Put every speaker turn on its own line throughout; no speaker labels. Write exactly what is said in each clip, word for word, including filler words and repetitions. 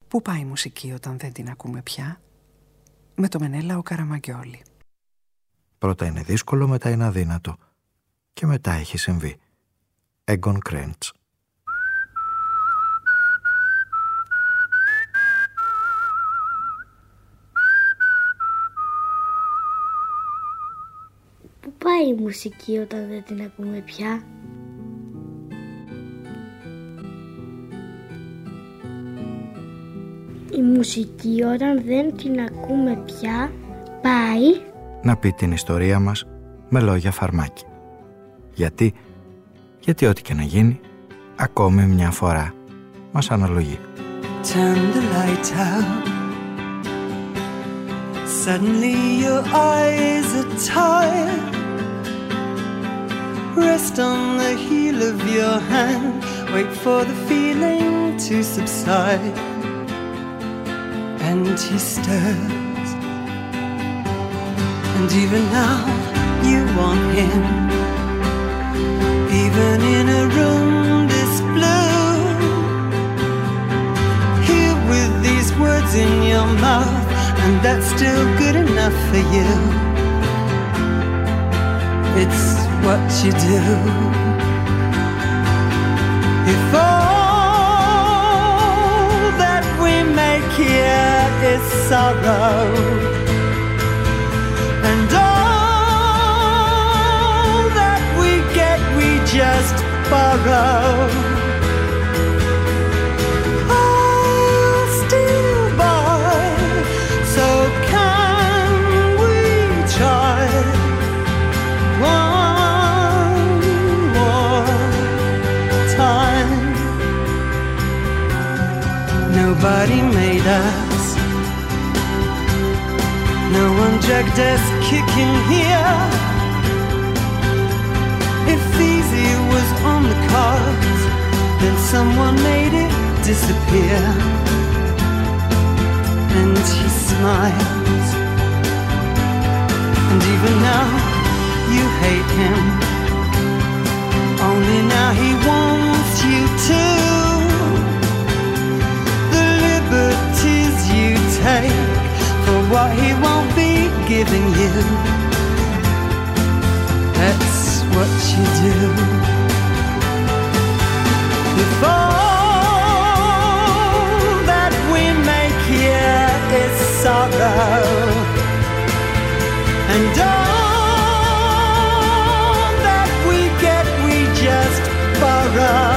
Πού πάει η μουσική όταν δεν την ακούμε πια? Με το Μενέλαο Καραμαγκιόλη.
Πρώτα είναι δύσκολο, μετά είναι αδύνατο. Και μετά έχει συμβεί. Έγκον Κρέντς.
Πού πάει η μουσική όταν δεν την ακούμε πια? Η μουσική όταν δεν την ακούμε πια πάει
να πει την ιστορία μας με λόγια φαρμάκι. Γιατί, γιατί ό,τι και να γίνει, ακόμη μια φορά μας αναλογεί.
Turn the light out. Suddenly your eyes are tired. Rest on the heel of your hand. Wait for the feeling to subside. And he stirs. And even now you want him. Even in a room this blue. Here with these words in your mouth. And that's still good enough for you. It's what you do. If all that we make here is sorrow, and all that we get we just borrow, nobody made us. No one dragged us kicking here. If easy was on the cards, then someone made it disappear. And he smiles. And even now you hate him. Only now he wants you to. Liberties you take for what he won't be giving you. That's what you do. If all that we make here is sorrow, and all that we get we just borrow,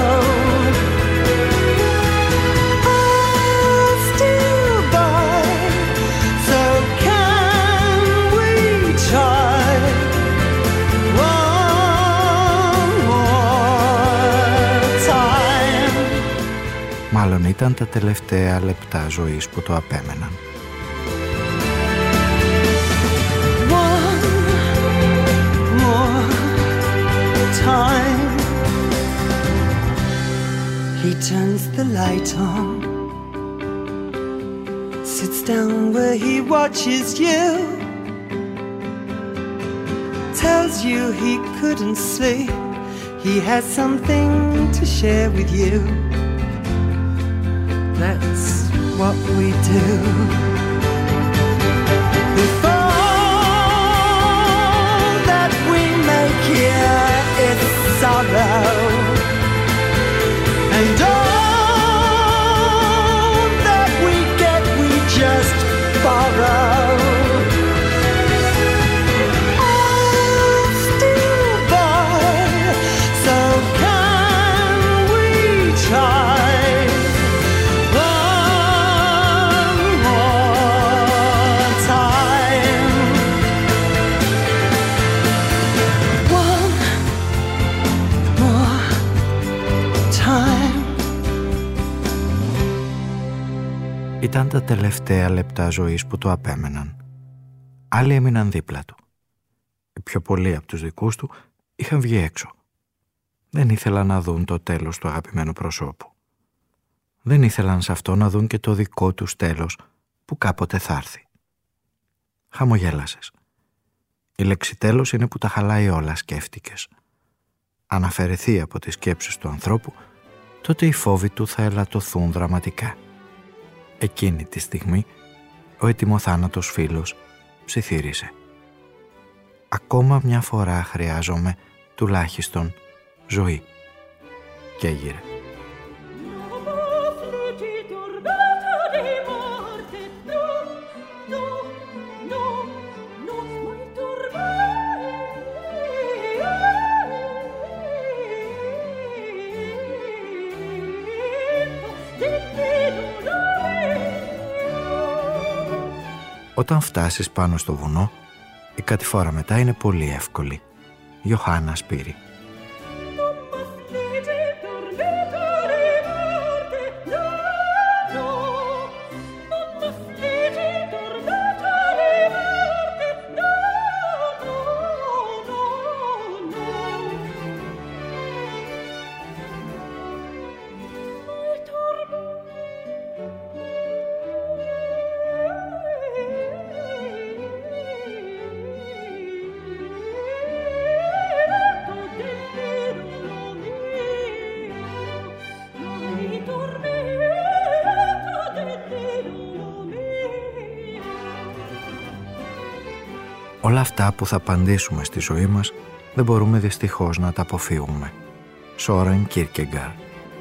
μάλλον ήταν τα τελευταία λεπτά ζωής που το απέμεναν.
One more time. He turns the light on, sits down where he watches you, tells you he couldn't sleep, he has something to share with you. That's what we do. If all that we make here is sorrow, and all that we get we just borrow,
Ήταν τα τελευταία λεπτά ζωής που το απέμεναν. Άλλοι έμειναν δίπλα του. Οι πιο πολλοί από τους δικούς του είχαν βγει έξω. Δεν ήθελαν να δουν το τέλος του αγαπημένου προσώπου. Δεν ήθελαν σε αυτό να δουν και το δικό τους τέλος που κάποτε θα έρθει. Χαμογέλασες. Η λέξη τέλος είναι που τα χαλάει όλα, σκέφτηκες. Αν αφαιρεθεί από τις σκέψεις του ανθρώπου, τότε οι φόβοι του θα ελαττωθούν δραματικά. Εκείνη τη στιγμή ο ετοιμοθάνατος φίλος ψιθύρισε. «Ακόμα μια φορά χρειάζομαι τουλάχιστον ζωή». Και έγειρε. Όταν φτάσεις πάνω στο βουνό, η κατηφόρα μετά είναι πολύ εύκολη. Ιωάννα Σπύρη. Όλα αυτά που θα απαντήσουμε στη ζωή μας δεν μπορούμε δυστυχώς να τα αποφύγουμε. Σόρεν Κίρκεγκαρ.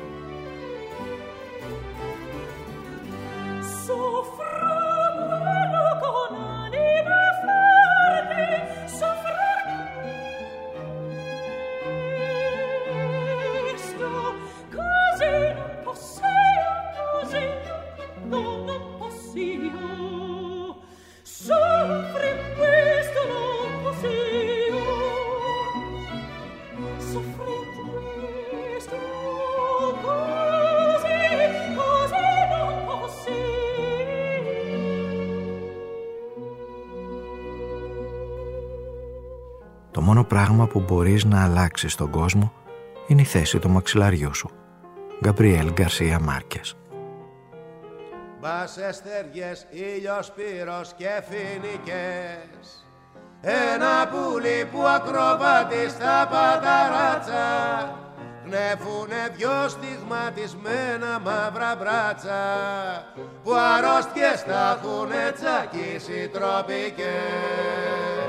Το μόνο πράγμα που μπορείς να αλλάξεις στον κόσμο είναι η θέση του μαξιλαριού σου. Γκαμπριέλ Γκαρσία Μάρκες.
Μπάσες, στεριές, ήλιος, πύρος και φοινικές. Ένα πουλί που ακροβατεί στα παταράτσα. Γνέφουνε δυο στιγματισμένα μαύρα μπράτσα. Που αρρώστιες τα έχουνε τσακίσει τροπικές.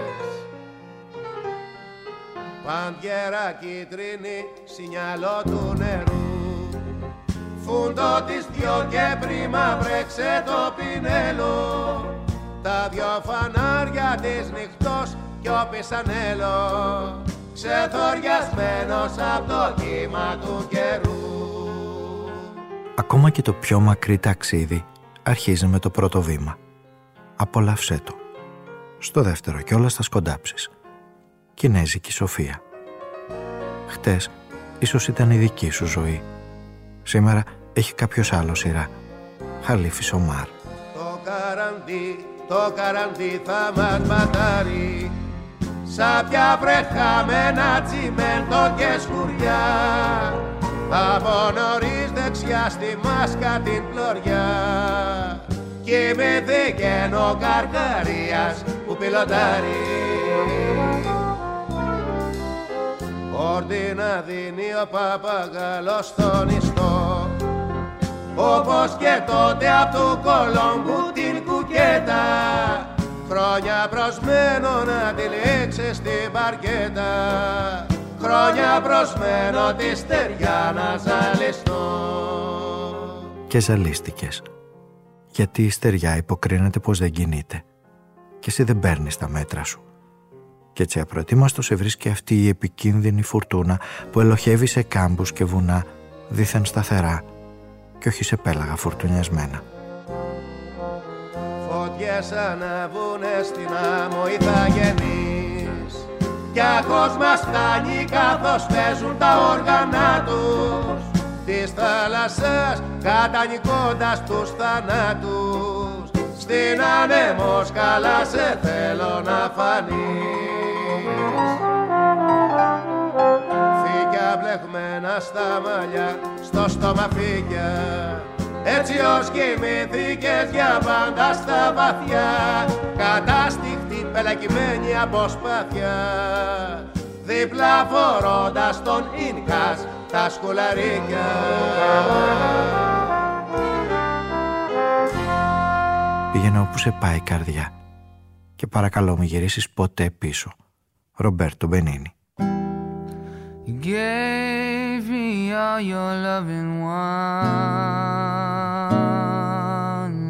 Παντιέρα κίτρινη, σινιαλό του νερού. Φούντο της δυο και πρίμα βρέξε το πινέλο. Τα δυο φανάρια της νυχτός κι ο πισανέλο. Ξεθοριασμένος απ' το κύμα του καιρού.
Ακόμα και το πιο μακρύ ταξίδι αρχίζει με το πρώτο βήμα. Απόλαυσέ το. Στο δεύτερο κιόλας θα σκοντάψεις. Κινέζικη Σοφία. Χτες ίσως ήταν η δική σου ζωή. Σήμερα έχει κάποιος άλλο σειρά. Χαλίφης Ομάρ.
Το καραντί, το καραντί θα μας μπατάρει. Σάπια βρεχαμένα τσιμέντο και σκουριά. Από νωρίς δεξιά στη μάσκα την πλωριά. Κοιμηθήκεν ο Καρκαρίας που πιλωτάρει. Όρδινα δίνει ο παπαγάλος στον ιστό. Όπως και τότε απ' του Κολόμπου την κουκέτα. Χρόνια προσμένω να τη λήξει στην παρκέτα. Χρόνια προσμένω τη στεριά να ζαλιστώ.
Και ζαλίστηκες. Γιατί η στεριά υποκρίνεται πως δεν κινείται. Και εσύ δεν παίρνεις τα μέτρα σου. Κι έτσι απροετοίμαστο σε βρίσκει αυτή η επικίνδυνη φουρτούνα που ελοχεύει σε κάμπους και βουνά δήθεν σταθερά και όχι σε πέλαγα φουρτουνιασμένα.
Φωτιές αναβούνε στην άμμο ηθαγενείς κι άκος μας φτάνει καθώς παίζουν τα όργανα τους της θάλασσας κατανικώντας τους θανάτους. Στην ανέμο σκαλά σε θέλω να φανείς. Φύκια μπλεγμένα στα μαλλιά, στο στόμα φύκια. Έτσι ως κοιμήθηκες για πάντα στα βαθιά. Κατάστιχτη πελακημένη από σπάθια. Δίπλα φορώντας τον Ίνκας τα σκουλαρίκια.
Πήγαινε όπου σε πάει η καρδιά και παρακαλώ μη γυρίσεις ποτέ πίσω. Ρομπέρτο Μπενίνι.
You gave me all your loving one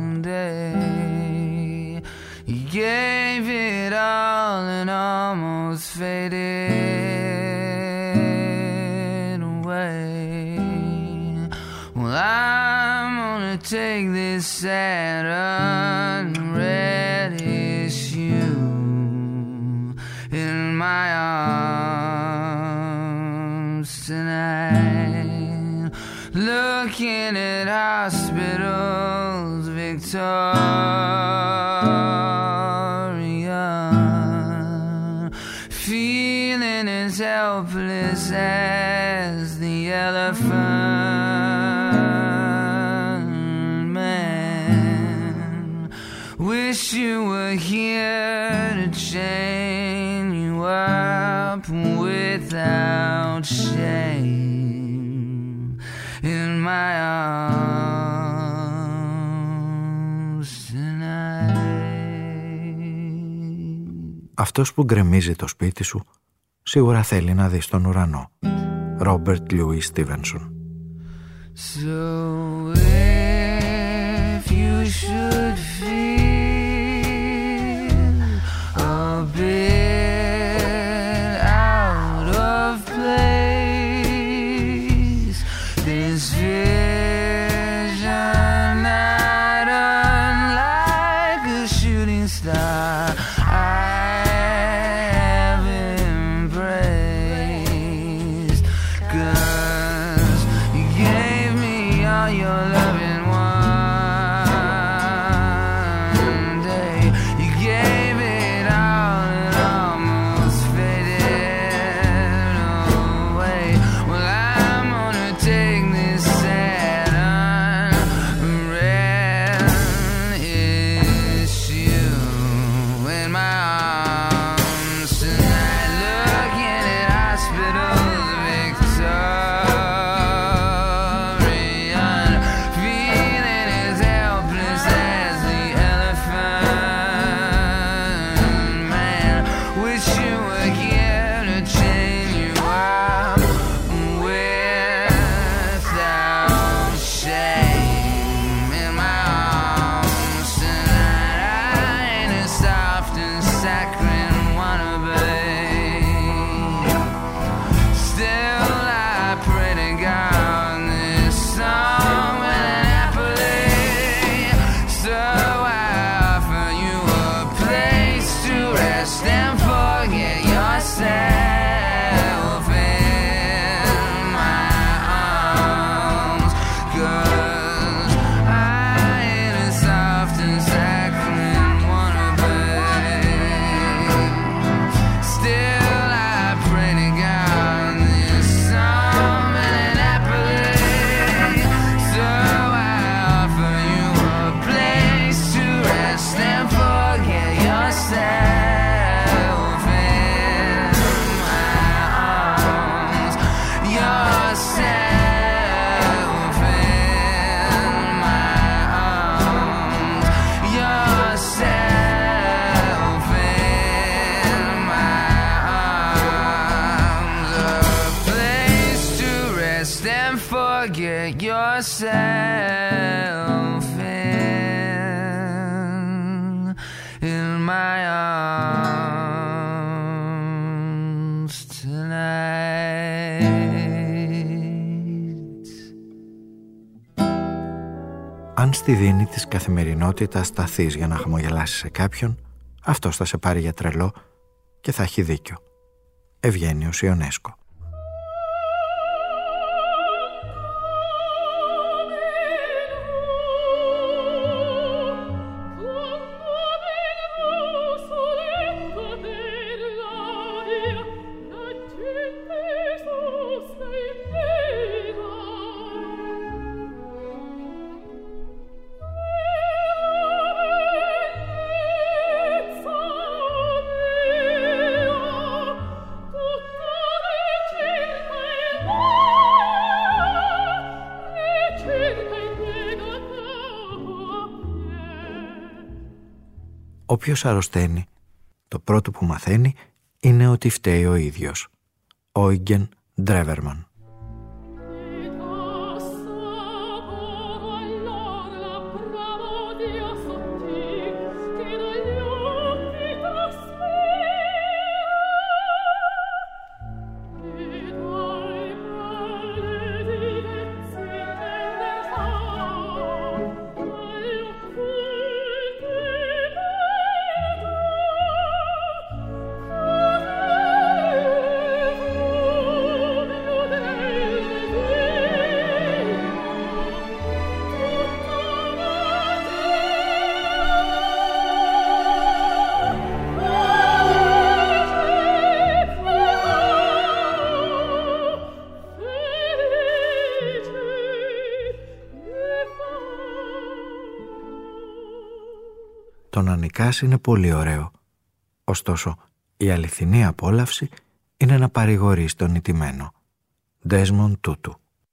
day. You gave it all and almost faded away. Well, I'm gonna take this sad unread issue in my arms tonight, looking at hospitals, Victoria, feeling as helpless as the elephant man. Wish you were here to chain you up without shame in my arms tonight.
Αυτός που γκρεμίζει το σπίτι σου σίγουρα θέλει να δει τον ουρανό. Ρόμπερτ Λιούις Στίβενσον.
So if you should feel a bit out of place, this vision not unlike a shooting star I have embraced, 'cause you gave me all your loving one day. You gave it all and almost faded away. Well, I'm gonna take this sad unread issue in my arms tonight, looking at hospitals, Victorian, feeling as helpless as the elephant man. Wish you were here to chain you up without shame in my arms tonight. I ain't as soft and saccharine wannabe. Still I pray to God this song will happily. So I offer you a place to rest and forget yourself in my arms, 'cause I ain't as soft and saccharine wannabe. Still I pray to God this song will happily. So I offer you a place to rest and forget yourself in my arms. Yourself in my arms. Yourself in my arms. A place to rest and forget yourself in, in my arms tonight.
Αν στη δίνη της καθημερινότητας σταθείς για να χαμογελάσεις σε κάποιον, αυτός θα σε πάρει για τρελό και θα έχει δίκιο. Ευγένιος Ιονέσκο. Όποιος αρρωσταίνει, το πρώτο που μαθαίνει είναι ότι φταίει ο ίδιος. Eugen Drewermann. Το να νικάς είναι πολύ ωραίο. Ωστόσο, η αληθινή απόλαυση είναι να παρηγορείς τον νικημένο. Desmond Tutu.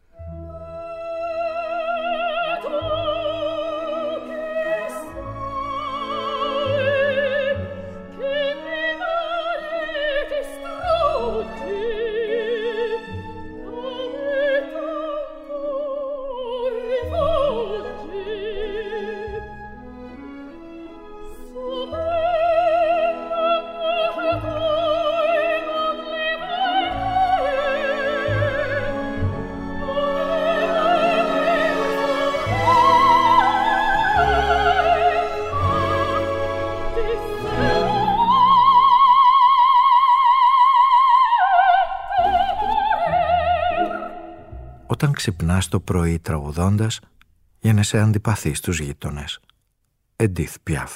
Όταν ξυπνάς το πρωί τραγουδώντας, γίνεσαι αντιπαθής στους γείτονες. Edith Piaf.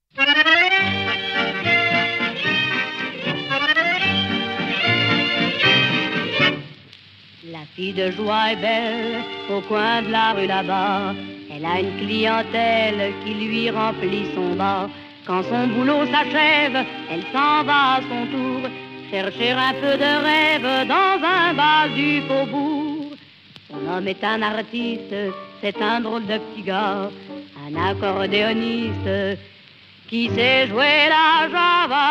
La fille de joie est belle au coin de la rue là-bas. Elle a une clientèle qui lui remplit son bas. Quand son boulot s'achève, elle s'en va à son tour chercher un peu de rêve dans un bal du faubourg. Son homme est un artiste, c'est un drôle de petit gars, un accordéoniste qui sait jouer la java.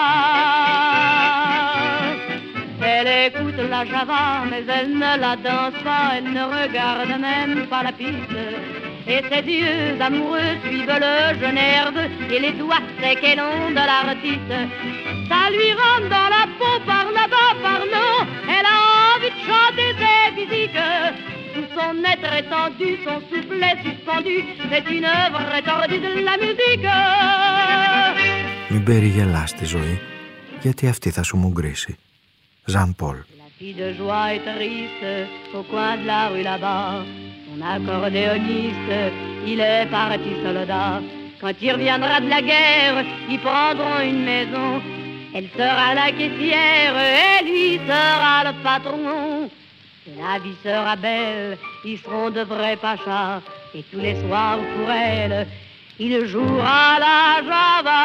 Elle écoute la java, mais elle ne la danse pas, elle ne regarde même pas la piste. Et ses yeux amoureux suivent le jeune herbe et les doigts secs et longs de l'artiste. Ça lui rentre dans la peau par là-bas, par là. Elle a envie de chanter ses physiques. Tout son être étendu, son soufflet suspendu. C'est une œuvre étordue de la musique.
Μην περιγελάς τη ζωή, γιατί αυτή θα σου μουγκρίσει. Ζαν Πολ.
La fille de joie est triste au coin de la rue là-bas. Son accordéoniste, il est parti soldat. Quand il reviendra de la guerre, ils prendront une maison. Elle sera la caissière et lui sera le patron. La vie sera belle, ils seront de vrais pachas. Et tous les soirs pour elle, il jouera la java.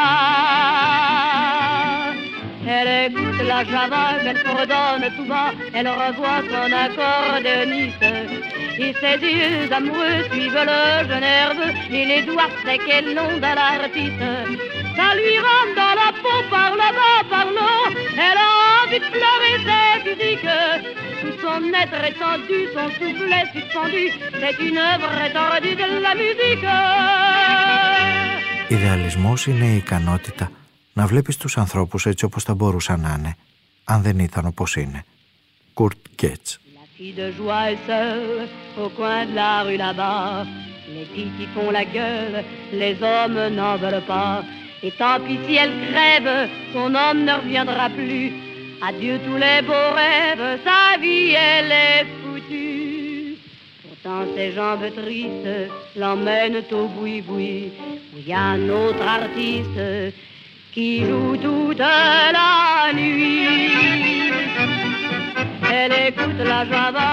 Elle écoute la java, elle fredonne tout bas. Elle revoit son accordéoniste. Et ses yeux amoureux suivent le jeune herbe et les doigts secs et longs de l'artiste. Ça lui rentre dans la peau par là-bas, par là. Elle a envie de pleurer ses physiques. Tout son être étendu, son soufflet suspendu. C'est une œuvre étendue de la musique.
Ιδεαλισμός είναι η ικανότητα να βλέπεις τους ανθρώπους έτσι όπως θα μπορούσαν να είναι, αν δεν ήταν όπως είναι. Kurt Getz.
La fille de joie est seule au coin de la rue là-bas. Les filles qui font la gueule, les hommes n'en veulent pas. Et tant pis si elle crève, son homme ne reviendra plus. Adieu tous les beaux rêves, sa vie elle est foutue. Pourtant ses jambes tristes l'emmènent au boui-boui, où il y a un autre artiste qui joue toute la nuit. Elle écoute la java,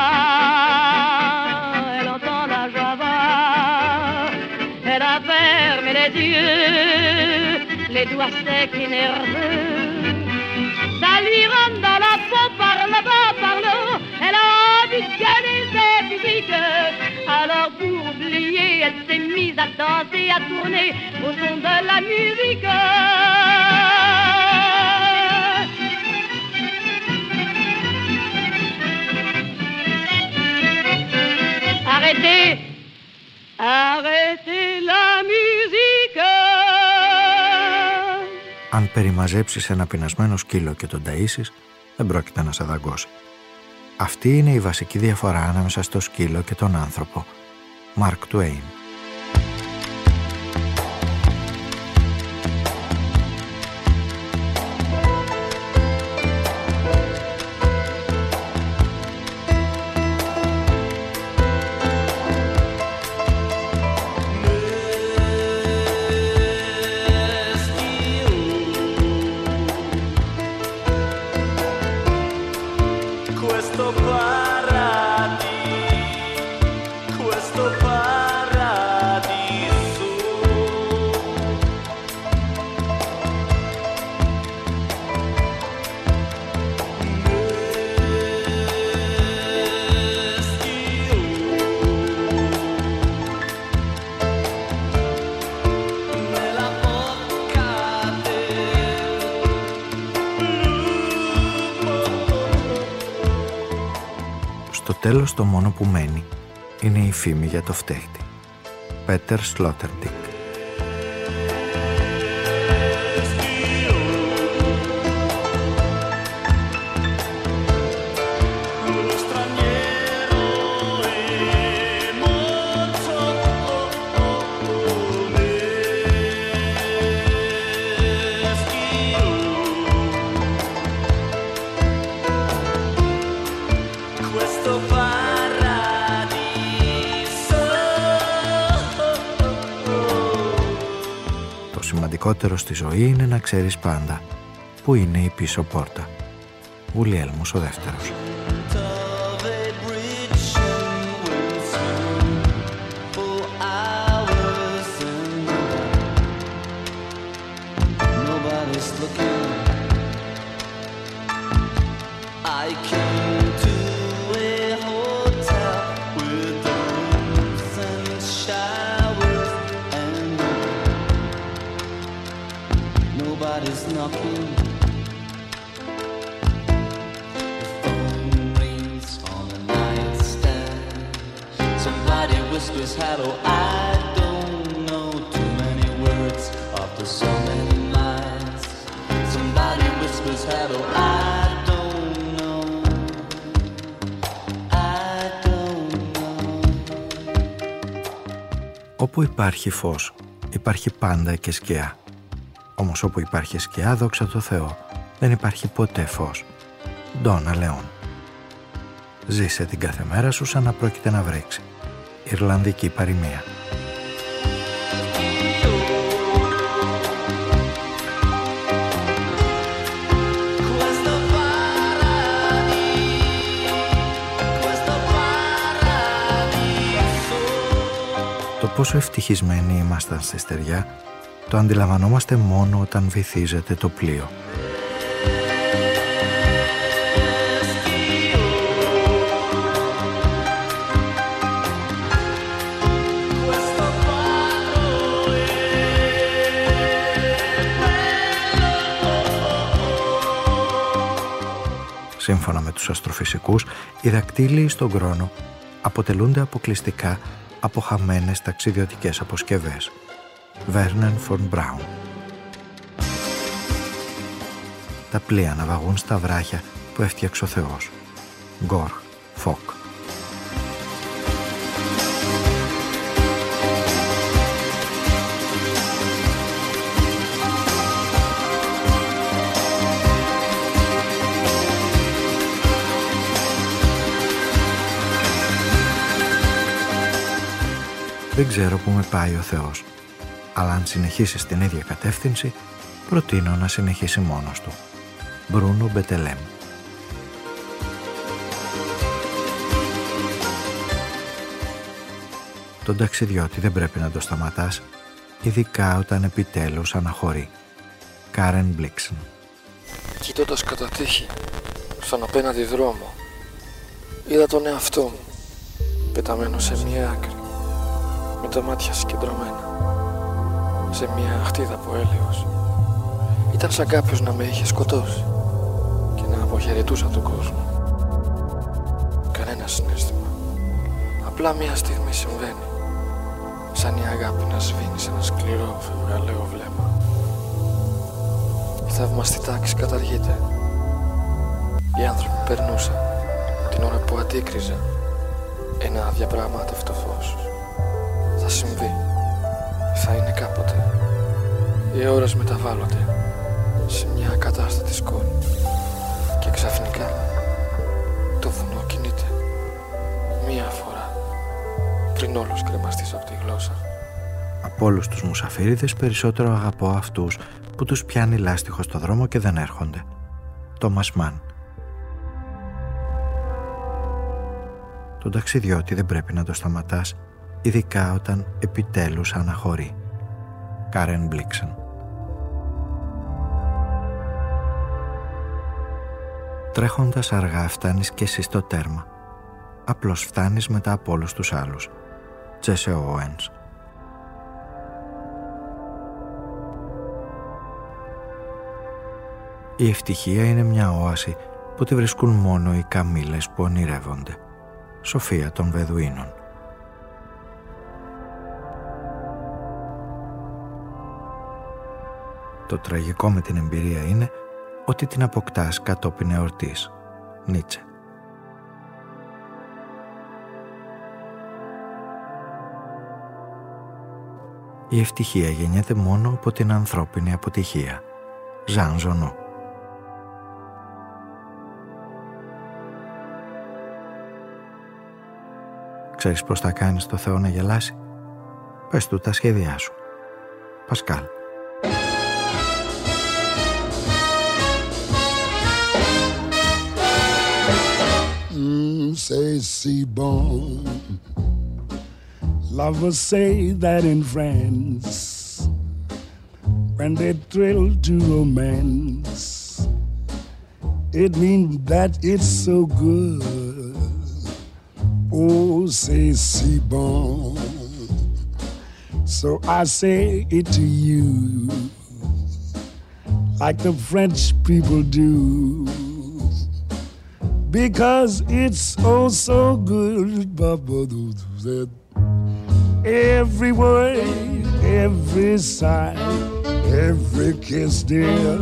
elle entend la java, elle a fermé les yeux, les doigts secs et nerveux. Ça lui rentre dans la peau par là-bas, par là. Elle a envie de gagner ses physiques. Alors pour oublier, elle s'est mise à danser, à tourner au son de la musique. arrêtez, arrêtez la musique.
Αν περιμαζέψεις ένα πεινασμένο σκύλο και τον ταΐσεις, δεν πρόκειται να σε δαγκώσει. Αυτή είναι η βασική διαφορά ανάμεσα στο σκύλο και τον άνθρωπο. Μαρκ Τουέιν. Στο τέλος το μόνο που μένει είναι η φήμη για το φταίχτη. Πέτερ Σλότερντικ. Το σημαντικότερο στη ζωή είναι να ξέρεις πάντα που είναι η πίσω πόρτα. Γουλιέλμος ο δεύτερος. Όπου υπάρχει φως, υπάρχει πάντα και σκιά. Όμως όπου υπάρχει σκιά, δόξα τω Θεώ, δεν υπάρχει ποτέ φως. Ντόνα Λεόν. Ζήσε την κάθε μέρα σου σαν να πρόκειται να βρέξει. Ιρλανδική παροιμία. Το πόσο ευτυχισμένοι ήμασταν στη στεριά το αντιλαμβανόμαστε μόνο όταν βυθίζεται το πλοίο. Σύμφωνα με τους αστροφυσικούς, οι δακτύλοι στον Κρόνο αποτελούνται αποκλειστικά από χαμένες ταξιδιωτικές αποσκευές. Βέρνεν φον Μπράουν. Τα πλοία ναυαγούν στα βράχια που έφτιαξε ο Θεός. Γκόρχ Φοκ. Δεν ξέρω που με πάει ο Θεός, αλλά αν συνεχίσει στην ίδια κατεύθυνση, προτείνω να συνεχίσει μόνος του. Μπρούνο Μπετελέμ. Τον ταξιδιώτη δεν πρέπει να το σταματάς, ειδικά όταν επιτέλους αναχωρεί. Κάρεν Μπλίξεν.
Κοιτώντας κατά τύχη στον απέναντι δρόμο, είδα τον εαυτό μου πεταμένο σε μία άκρη, με τα μάτια συγκεντρωμένα σε μία αχτίδα από έλεος. Ήταν σαν κάποιος να με είχε σκοτώσει και να αποχαιρετούσα τον κόσμο. Κανένα συναίσθημα, Απλά μια στιγμή συμβαίνει. Σαν η αγάπη να σβήνει σε ένα σκληρό φευγαλαίο βλέμμα. Η θαυμαστή τάξη καταργείται. Οι άνθρωποι περνούσαν την ώρα που αντίκριζα ένα αδιαπραγμάτευτο φως. Θα συμβεί. Θα είναι κάποτε. Οι ώρες μεταβάλλονται σε μια ακατάστατη σκόνη. Και ξαφνικά το βουνό κινείται. Μία φορά πριν όλος κρεμαστείς από τη γλώσσα.
Από όλους τους μουσαφίριδες περισσότερο αγαπώ αυτούς που τους πιάνει λάστιχο στο δρόμο και δεν έρχονται. Τόμας Μαν. Τον ταξιδιώτη δεν πρέπει να το σταματάς, ειδικά όταν επιτέλους αναχωρεί. Κάρεν Μπλίξεν. Τρέχοντας αργά φτάνεις και εσύ στο τέρμα. Απλώς φτάνεις μετά από όλους τους άλλους. Τζέσσε Όενς. Η ευτυχία είναι μια όαση που τη βρίσκουν μόνο οι καμήλες που ονειρεύονται. Σοφία των Βεδουίνων. Το τραγικό με την εμπειρία είναι ότι την αποκτάς κατόπιν εορτής. Νίτσε. Η ευτυχία γεννιέται μόνο από την ανθρώπινη αποτυχία. Ζαν Ζωνό. Ξέρεις πώς θα κάνεις το Θεό να γελάσει? Πες του τα σχέδιά σου. Πασκάλ.
Mm, say, c'est bon. Lovers say that in France, when they thrill to romance, it means that it's so good. Oh, say, c'est bon. So I say it to you, like the French people do, because it's oh so good. Every word, every sigh, every kiss, dear,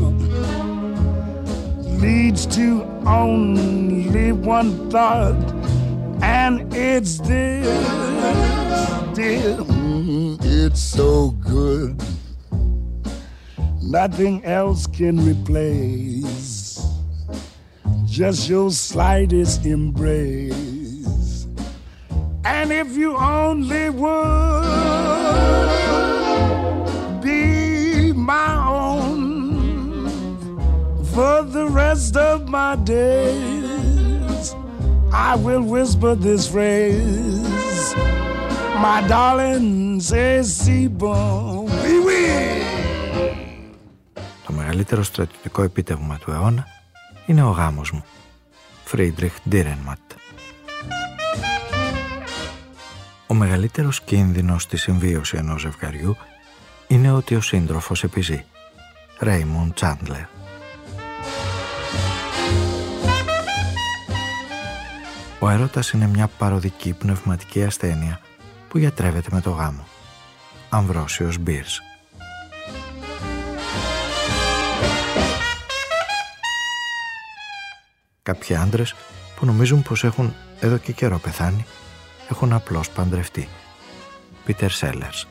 leads to only one thought, and it's this, dear. Mm, it's so good, nothing else can replace just your slightest embrace. And if you only would be my own for the rest of my days, I will whisper this phrase, my darling, c'est si bon, oui, oui.
Το μεγαλύτερο στρατιωτικό επίτευγμα του αιώνα είναι ο γάμος μου. Φρίντριχ Ντίρενματ. Ο μεγαλύτερος κίνδυνος στη συμβίωση ενός ζευγαριού είναι ότι ο σύντροφος επιζεί. Ρέιμοντ Τσάντλερ. Ο έρωτας είναι μια παροδική πνευματική ασθένεια που γιατρεύεται με το γάμο. Αμβρόσιος Μπίρς. Κάποιοι άντρες που νομίζουν πως έχουν εδώ και καιρό πεθάνει, έχουν απλώς παντρευτεί. Πίτερ Σέλερς.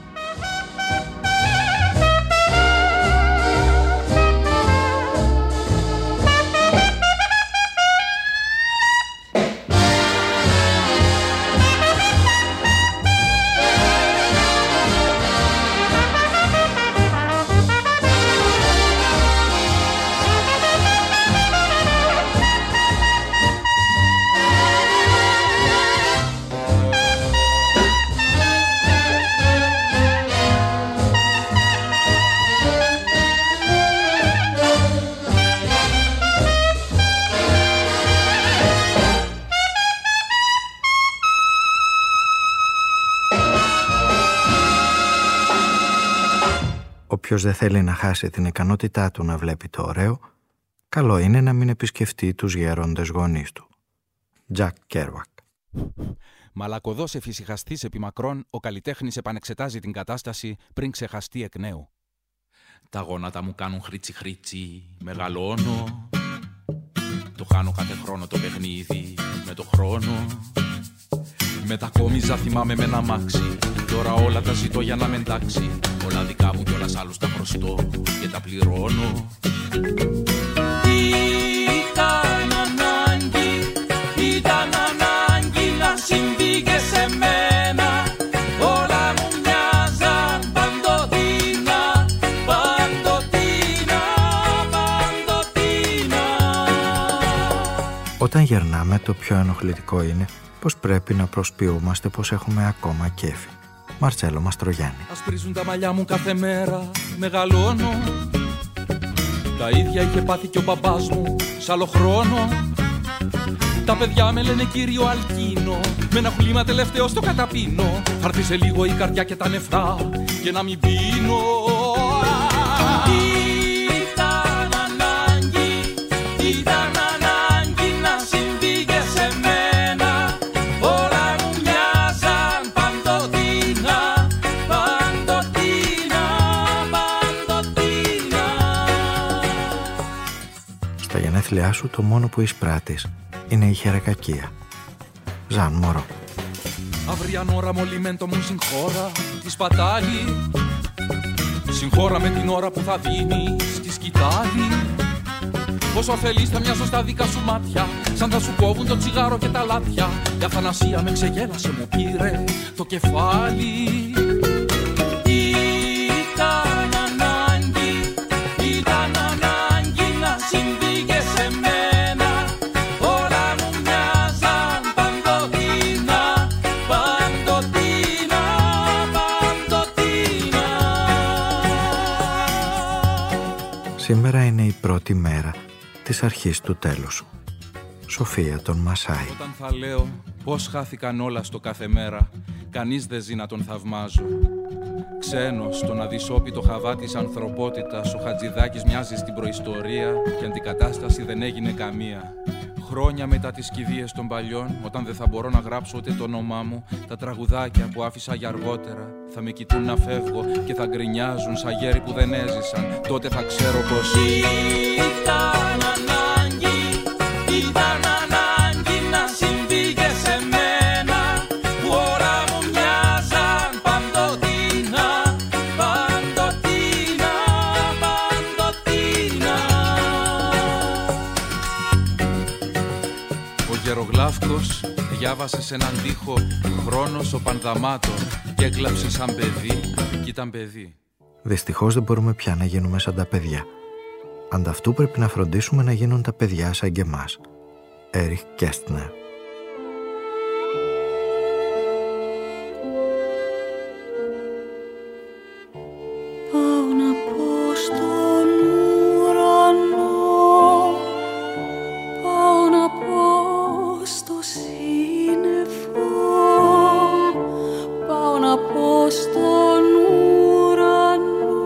Όποιος δεν θέλει να χάσει την ικανότητά του να βλέπει το ωραίο, καλό είναι να μην επισκεφτεί τους γέροντες γονείς του. Τζακ Κέρουακ.
Μαλακωδός εφησυχαστής επί μακρόν, ο καλλιτέχνης επανεξετάζει την κατάσταση πριν ξεχαστεί εκ νέου. Τα γόνατα μου κάνουν χρήτσι χρήτσι, μεγαλώνω. Το χάνω κάθε χρόνο το παιχνίδι με το χρόνο. Μετακόμιζα θυμάμαι με ένα μάξι. Τώρα όλα τα ζητώ για να με εντάξει. Όλα δικά μου κι όλα σ' άλλους τα χρωστώ και τα πληρώνω. Ήταν ανάγκη, ήταν ανάγκη να συμβεί και σε μένα. Όλα μου μοιάζαν παντοτίνα, παντοτίνα, παντοτίνα.
Όταν γερνάμε, το πιο ενοχλητικό είναι πως πρέπει να προσποιούμαστε πως έχουμε ακόμα κέφι. Μαρτσέλο Μαστρογιάννη.
Ασπρίζουν τα μαλλιά μου κάθε μέρα, μεγαλώνω. Τα ίδια είχε πάθει και ο μπαμπάς μου σ' άλλο χρόνο. Τα παιδιά με λένε κύριο Αλκίνο, με ένα χουλήμα τελευταίο στο καταπίνω. Θα έρθει σε λίγο η καρδιά και τα νεφρά και να μην πίνω. Ήταν ανάγκη, ήταν ανάγκη να συμβεί και σε μένα. Όλα μου μοιάζαν παντοτίνα, παντοτίνα, παντοτίνα.
Στα γενέθλιά σου το μόνο που εισπράττεις είναι η χερακακία. Ζαν Μωρό.
Αυριαν ώρα μολυμέντο μου συγχώρα τη σπατάλη. Συγχώρα με την ώρα που θα δίνει στη σκητάλη. Όσο θέλεις θα μοιάζω στα δικά σου μάτια, σαν θα σου κόβουν το τσιγάρο και τα λάτια. Η αθανασία με ξεγέλασε, μου πήρε το κεφάλι. Ήταν ανάγκη, ήταν ανάγκη να συμβεί και σε μένα. Όλα μου μοιάζαν παντοτίνα, παντοτίνα, παντοτίνα.
Σήμερα είναι η πρώτη μέρα της αρχής του τέλους σου. Σοφία τον Μασάη.
Όταν θα λέω πως χάθηκαν όλα στο κάθε μέρα, κανείς δεν ζει να τον θαυμάζω. Ξένος, τον αδυσόπιτο χαβά της ανθρωπότητας, ο Χατζηδάκης μοιάζει στην προϊστορία και αντικατάσταση δεν έγινε καμία. Χρόνια μετά τις κηδείες των παλιών, όταν δεν θα μπορώ να γράψω ούτε το όνομά μου, τα τραγουδάκια που άφησα για αργότερα θα με κοιτούν να φεύγω και θα γκρινιάζουν σαν γέροι που δεν έζησαν. Τότε θα ξέρω πως ήταν ανάγκη, ήταν ανάγκη να συμβεί και σε μένα. Που όλα μου μοιάζαν παντοτίνα, παντοτίνα, παντοτίνα. Ο γερογλάφκος διάβασε σε έναν τοίχο χρόνος ο Πανδαμάτων και έκλαψε σαν παιδί κι ήταν παιδί.
Δυστυχώς δεν μπορούμε πια να γίνουμε σαν τα παιδιά. Ανταυτού πρέπει να φροντίσουμε να γίνουν τα παιδιά σαν και εμάς. Έριχ Κέστνερ.
Πάω να πω στον ουρανό, πάω να πω στο σύννεφο, πάω να πω στον ουρανό,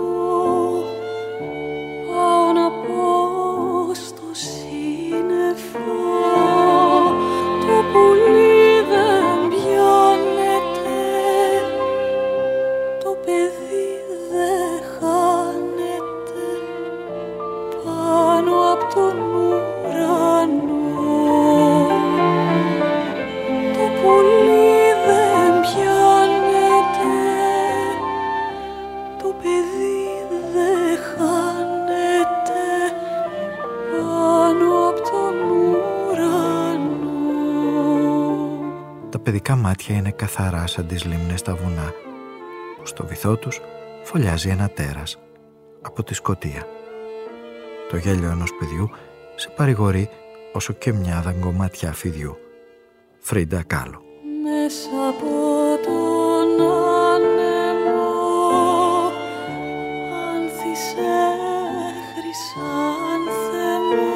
πάω να πω στο σύννεφο. Το πουλί δεν πιάνεται, το παιδί δεν χάνεται πάνω απ' τον ουρανό. Το πουλί δεν πιάνεται, το παιδί δεν χάνεται πάνω απ' τον ουρανό.
Τα παιδικά μάτια είναι καθαρά σαν τις λίμνες στα βουνά, που στο βυθό τους φωλιάζει ένα τέρας από τη σκοτία. Το γέλιο ενός παιδιού σε παρηγορεί όσο και μια δαγκωματιά φιδιού. Φρίντα Κάλο.
Μέσα από τον άνεμο άνθησε χρυσάνθεμο.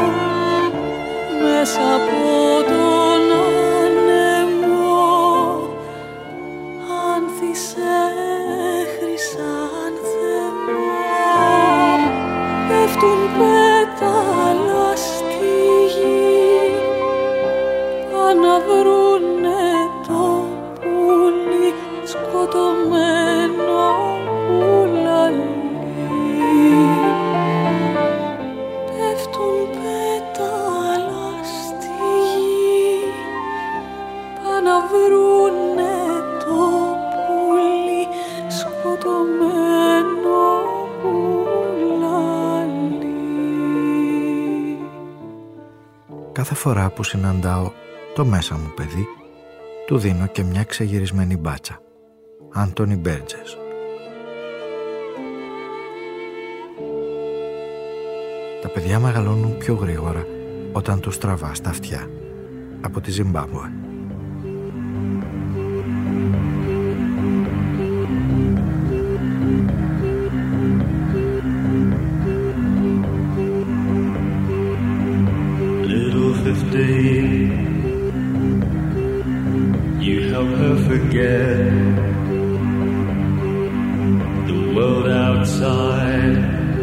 Μέσα από τον άνεμο άνθησε χρυσάνθεμο. Πέφτουν πέταλα στη γη, πάνε να βρουνε το
Κάθε φορά που συναντάω το μέσα μου παιδί, του δίνω και μια ξεγυρισμένη μπάτσα. Άντονι Μπέρτζες. Τα παιδιά μεγαλώνουν πιο γρήγορα όταν τους τραβά στα αυτιά. Από τη Ζιμπάμπουε.
Little fifteen, you help her forget the world outside.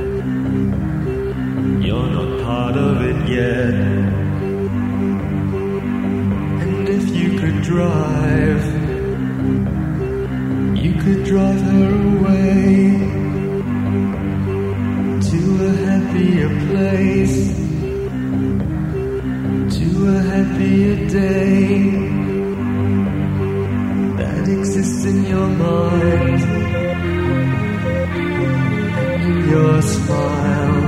You're not part of it yet. And if you could drive, you could drive her away to a happier place, to a happier day that exists in your mind and in your smile.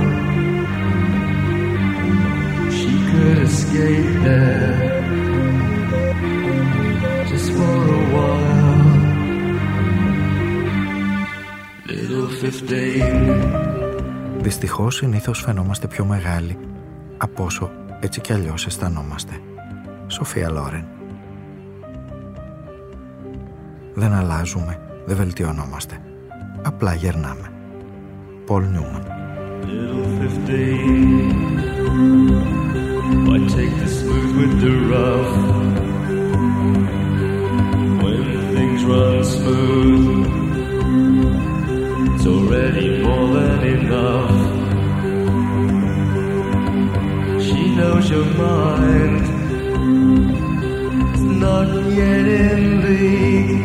She could escape there just for a while. Little fifteen.
Δυστυχώς συνήθως φαινόμαστε πιο μεγάλοι από όσο έτσι κι αλλιώς αισθανόμαστε. Σοφία Λόρεν. Δεν αλλάζουμε, δεν βελτιωνόμαστε. Απλά γερνάμε. Πολ Νιούμαν.
Little fifteen, why take the smooth with the rough? When things run smooth, it's already more than enough. She knows your mind is not yet in league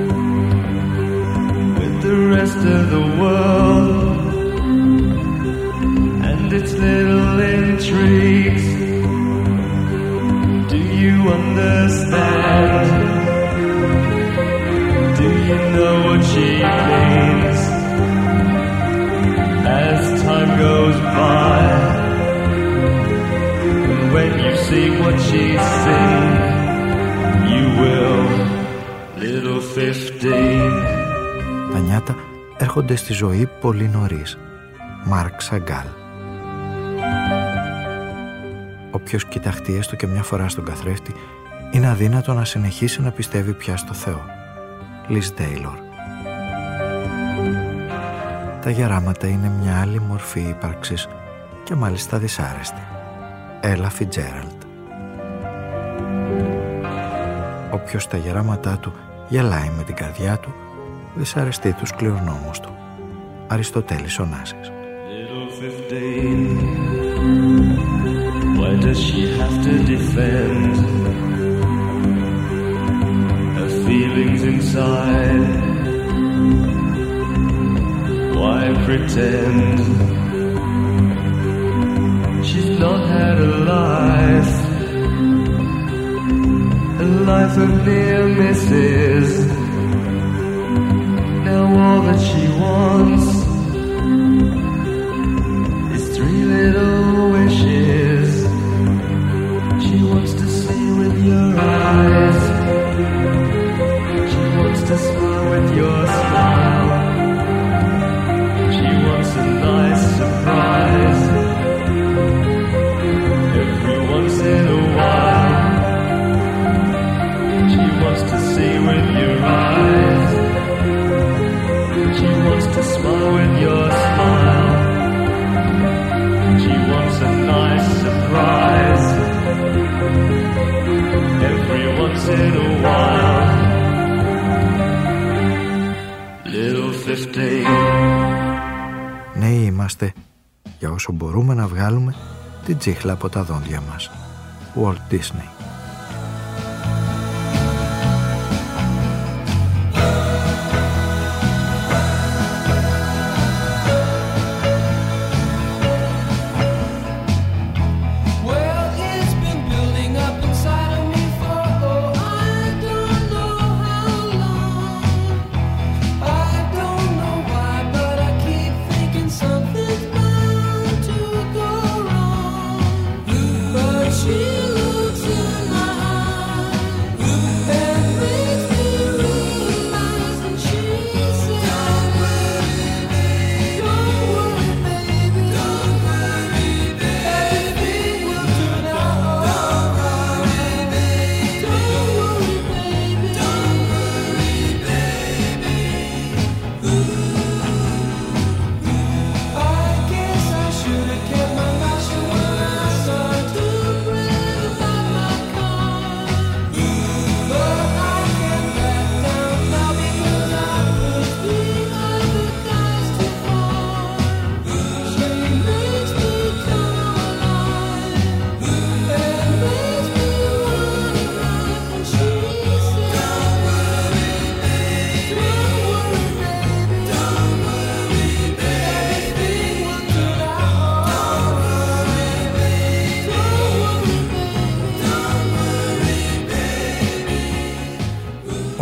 with the rest of the world and its little intrigues. Do you understand? Do you know what she means as time goes by? And when you see what she's seen, you will, little fifteen.
Τα νιάτα έρχονται στη ζωή πολύ νωρίς. Μάρκ Σαγκάλ. Όποιος κοιταχτεί έστω και μια φορά στον καθρέφτη, είναι αδύνατο να συνεχίσει να πιστεύει πια στο Θεό. Λις Τέιλορ. Τα γεράματα είναι μια άλλη μορφή ύπαρξης και μάλιστα δυσάρεστη. Έλα Φιτζέραλντ. Όποιος τα γεράματά του γελάει με την καρδιά του, δυσαρεστεί τους κληρονόμους του. Αριστοτέλης Ωνάσης.
Why does she have to defend her feelings inside? Why pretend she's not had a life, a life of near misses? Now all that she wants is three little wishes. She wants to see with your eyes. She wants to smile with your smile. She wants a nice surprise every once in a while. She wants to see with your eyes. She wants to smile with your smile. She wants a nice surprise every once in a while. Little fifteen.
Νέοι είμαστε για όσο μπορούμε να βγάλουμε την τσίχλα από τα δόντια μας. Walt Disney.
She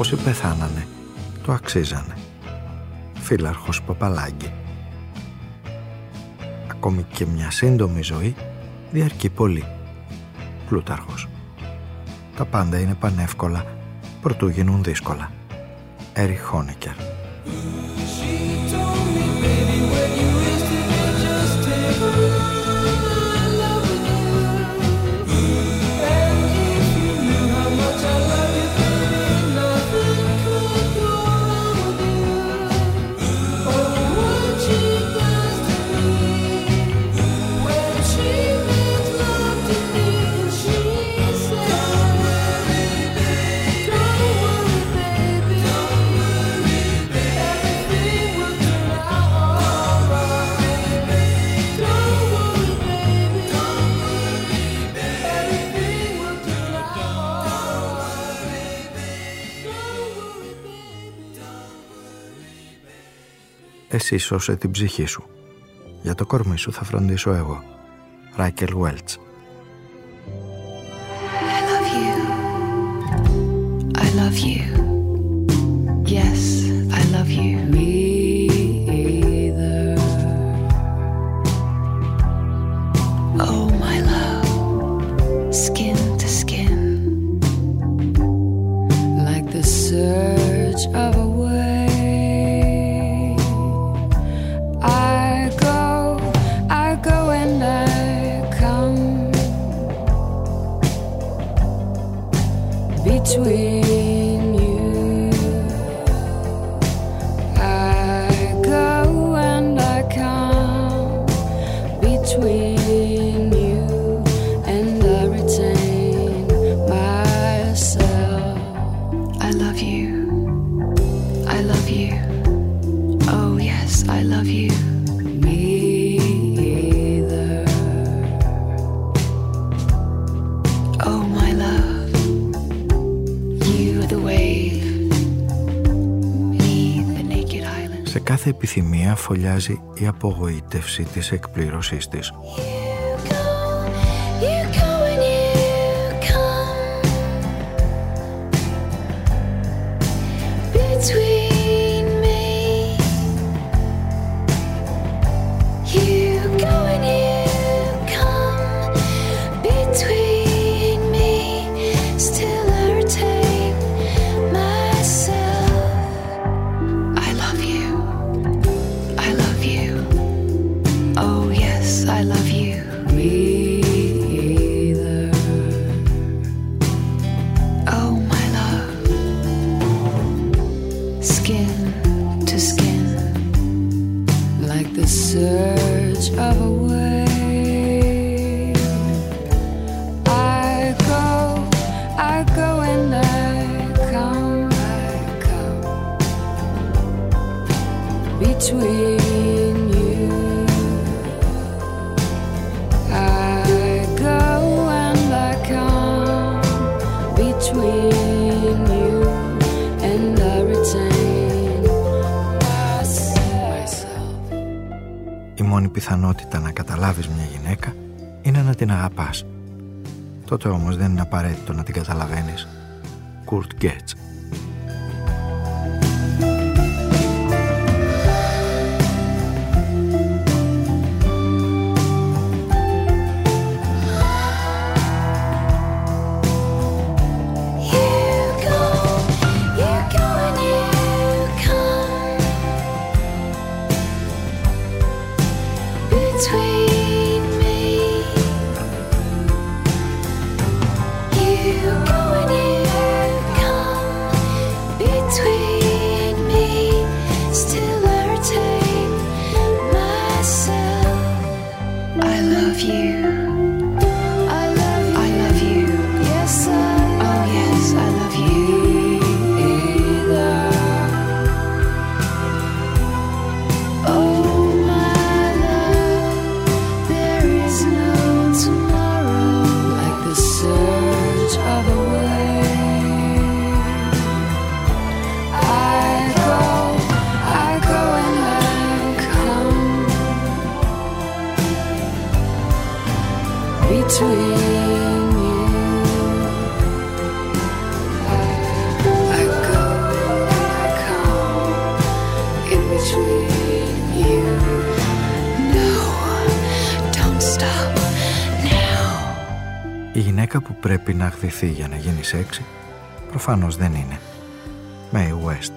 όσοι πεθάνανε το αξίζανε. Φύλαρχος Παπαλάγκη. Ακόμη και μια σύντομη ζωή διαρκεί πολύ. Πλούταρχος. Τα πάντα είναι πανεύκολα προτού γίνουν δύσκολα. Έριχ Χόνεκερ. Εσύ σώσε την ψυχή σου. Για το κορμί σου θα φροντίσω εγώ. Ράκελ Βέλτς.
I love you. I love you. Yes, I love you. Me either. Oh, my love. Skin to skin. Like the surge of a wave. Between you, I go and I come. Between you and I retain myself. I love you. I love you. Oh yes, I love you. Me either. Oh my love.
Σε κάθε επιθυμία φωλιάζει η απογοήτευση της εκπλήρωσής της. Πιθανότητα να καταλάβεις μια γυναίκα είναι να την αγαπάς. Τότε όμως δεν είναι απαραίτητο να την καταλαβαίνεις. Κουρτ Γκέτς.
Between you, I go.
γυναίκα που πρέπει να αγδυθεί για να γίνει σεξι, προφανώς δεν είναι. Mae West.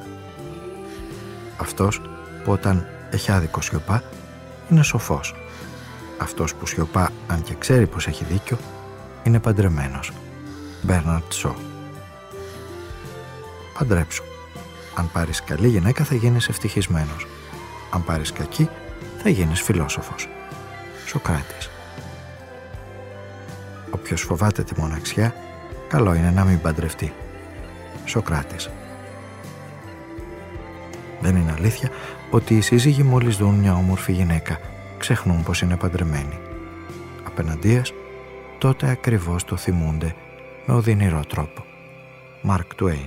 Αυτός που όταν έχει άδικο σιωπά, είναι σοφός. Αυτός που σιωπά, αν και ξέρει πως έχει δίκιο, είναι παντρεμένος. Bernard Shaw. Παντρέψου. Αν πάρεις καλή γυναίκα θα γίνεις ευτυχισμένος. Αν πάρεις κακή θα γίνεις φιλόσοφος. Σοκράτης. Όποιος φοβάται τη μοναξιά, καλό είναι να μην παντρευτεί. Σοκράτης. Δεν είναι αλήθεια ότι οι σύζυγοι μόλις δουν μια όμορφη γυναίκα ξεχνούν πως είναι παντρεμένοι. Απέναντίας, τότε ακριβώς το θυμούνται με οδυνηρό τρόπο. Μαρκ Τουέιν.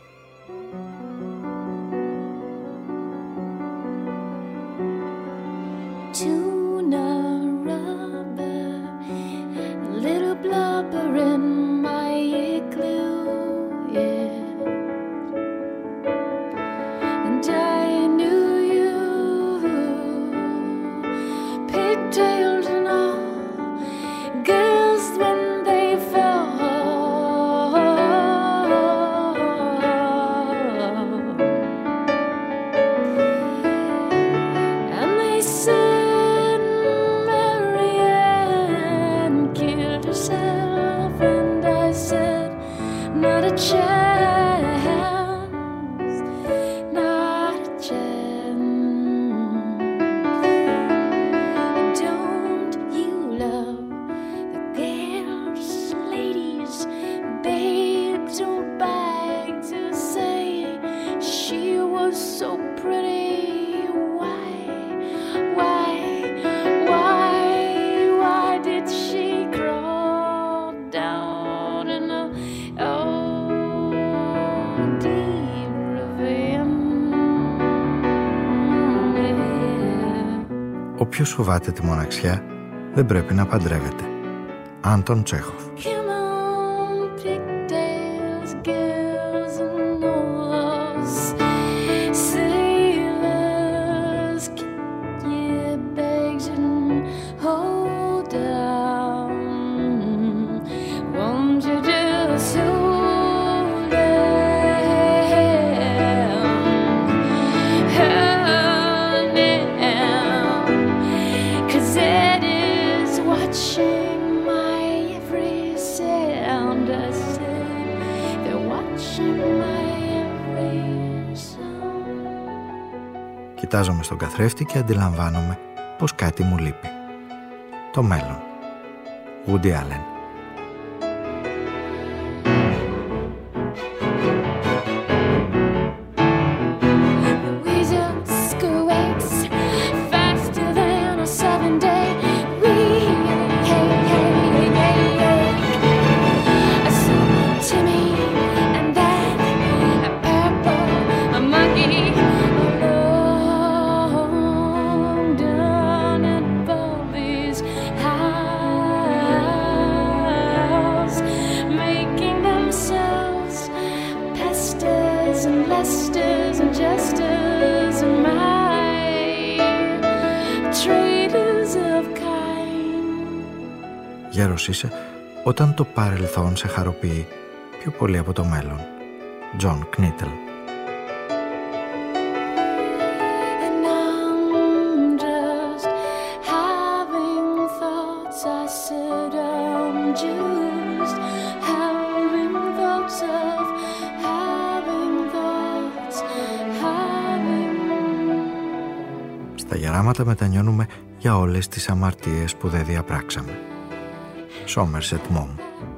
Όποιος φοβάται τη μοναξιά δεν πρέπει να παντρεύεται. Άντων Τσέχοφ. Κοιτάζομαι στον καθρέφτη και αντιλαμβάνομαι πως κάτι μου λείπει. Το μέλλον. Woody Allen. Γέρος είσαι όταν το παρελθόν σε χαροποιεί πιο πολύ από το μέλλον. Τζον Κνίτελ. Στα γεράματα μετανιώνουμε για όλες τις αμαρτίες που δεν διαπράξαμε. Somerset Maugham.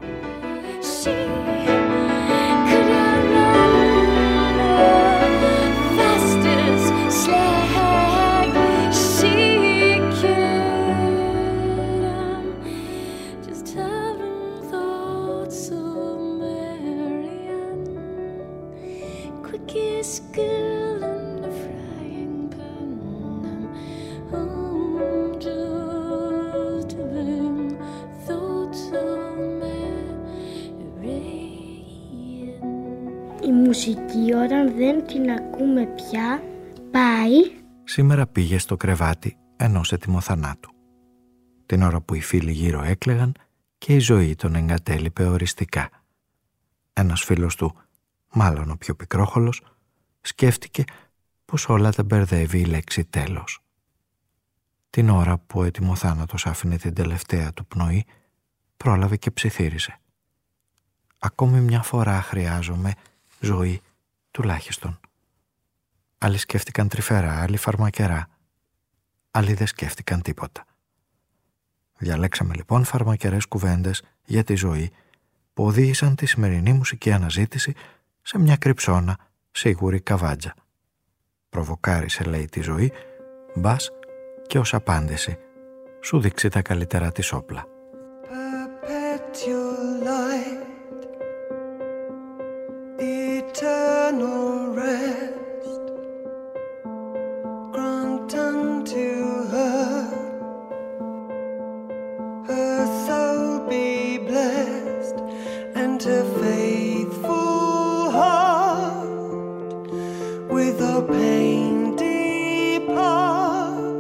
Η μουσική όταν δεν την ακούμε πια πάει.
Σήμερα πήγε στο κρεβάτι ενός έτοιμου θανάτου. Την ώρα που οι φίλοι γύρω έκλαιγαν, και η ζωή τον εγκατέλειπε οριστικά. Ένας φίλος του, μάλλον ο πιο πικρόχολος, σκέφτηκε πως όλα τα μπερδεύει η λέξη τέλος. Την ώρα που ο ετοιμοθάνατος άφηνε την τελευταία του πνοή, πρόλαβε και ψιθύρισε. «Ακόμη μια φορά χρειάζομαι ζωή, τουλάχιστον». Άλλοι σκέφτηκαν τρυφερά, άλλοι φαρμακερά. Άλλοι δεν σκέφτηκαν τίποτα. Διαλέξαμε λοιπόν φαρμακερές κουβέντες για τη ζωή που οδήγησαν τη σημερινή μουσική αναζήτηση σε μια κρυψώνα σίγουρη καβάντζα. Προβοκάρισε, λέει, τη ζωή, μπας και ως απάντηση σου δείξει τα καλύτερα της όπλα.
Perpetual light, eternal rest, grant unto her, her soul be blessed, and her faithful heart with her pain depart,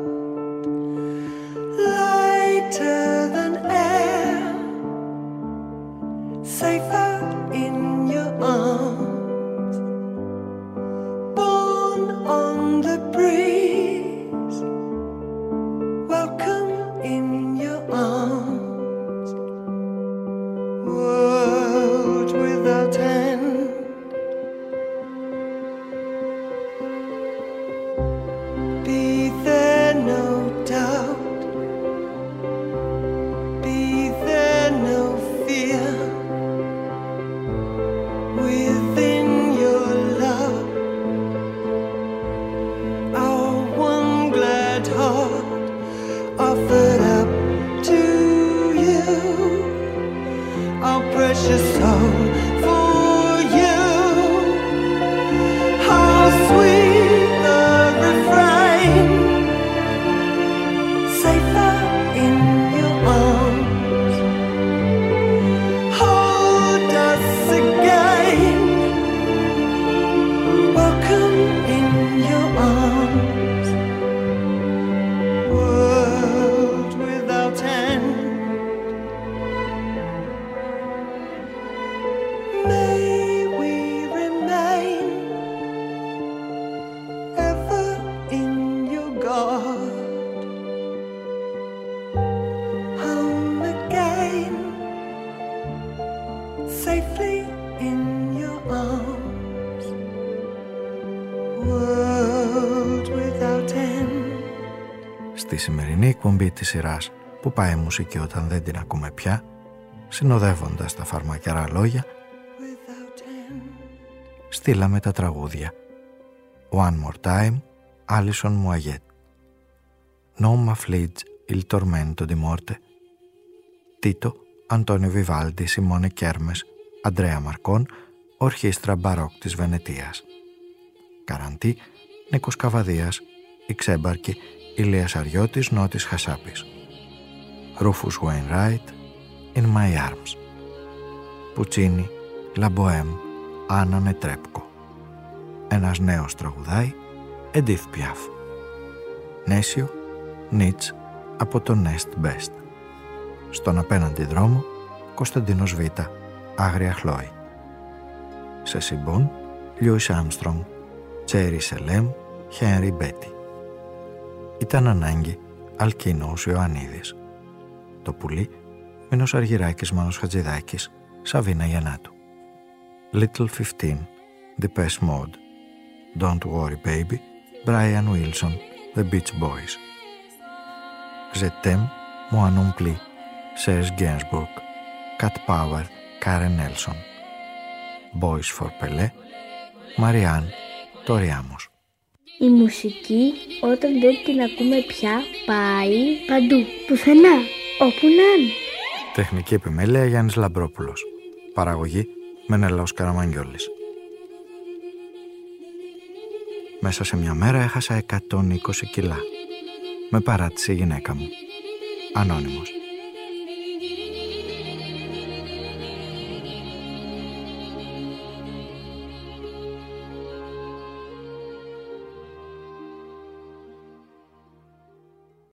lighter than air, safer in your arms, born on the breeze, welcome in your arms, world without end. Be there no doubt, be there no fear, within your love, our one glad heart offered up to you, our precious soul for you. How sweet the refrain, safer in your arms, hold us again, welcome in your arms, world without end. May we remain ever in your God, home again, safely in your arms, world without end.
Στη σημερινή εκπομπή της σειράς που πάει μουσική όταν δεν την ακούμε πια, συνοδεύοντας τα φαρμακερά λόγια, στείλαμε τα τραγούδια One More Time, Alison Moyet, Non m'affligge il tormento di morte, Tito, Antonio Vivaldi, Simone Kermes, Αντρέα Μαρκόν, Ορχήστρα Μπαρόκ της Βενετίας, Καραντί, Νίκος Καβαδίας, Η Ξέμπαρκη, Ηλίας Αριώτης, Νότης Χασάπης, Ρούφους Wainwright, In My Arms, Πουτσίνι, La Bohème, Άννα Νετρέπκο. Ένας νέος τραγουδάει, Edith Piaf. Νέσιο, Νίτς, από το Nest Best. Στον απέναντι δρόμο, Κωνσταντίνος Β, Άγρια Χλόη. Σε Σιμπών, Λιούις Άμστρονγκ, Τσέρι Σελέμ, Χένρι Μπέτι. Ήταν ανάγκη, Αλκίνος Ιωαννίδης. Το πουλί, Μήνος Αργυράκης, Μάνος Χατζηδάκης, Σαβίνα Γιαννάτου. Little fifteen, Depeche Mode, Don't Worry Baby, Brian Wilson, The Beach Boys. Je t'aime, moi non plus, Serge Gainsbourg, Cat Power, Karen Nelson. Boys for Pelé, Marianne Toriamos.
Η μουσική όταν δεν την ακούμε πια πάει παντού, πουθενά, όπου να είναι.
Τεχνική επιμέλεια Γιάννης Λαμπρόπουλος. Παραγωγή Μενέλαος Καραμαγγιόλης. Μέσα σε μια μέρα έχασα εκατόν είκοσι κιλά. Με παράτησε η γυναίκα μου. Ανώνυμος.